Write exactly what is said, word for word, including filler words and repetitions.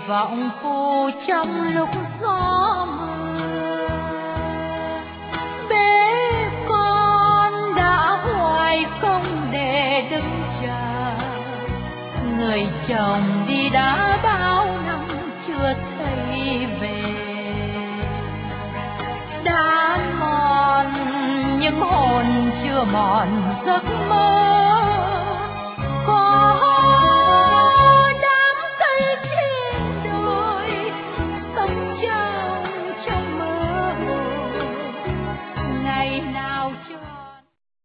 vọng phù trong lúc gió mưa. Bé con đã hoài không để đứng chờ, người chồng đi đã bao năm chưa thấy về. Đã mòn nhưng hồn chưa mòn giấc mơ,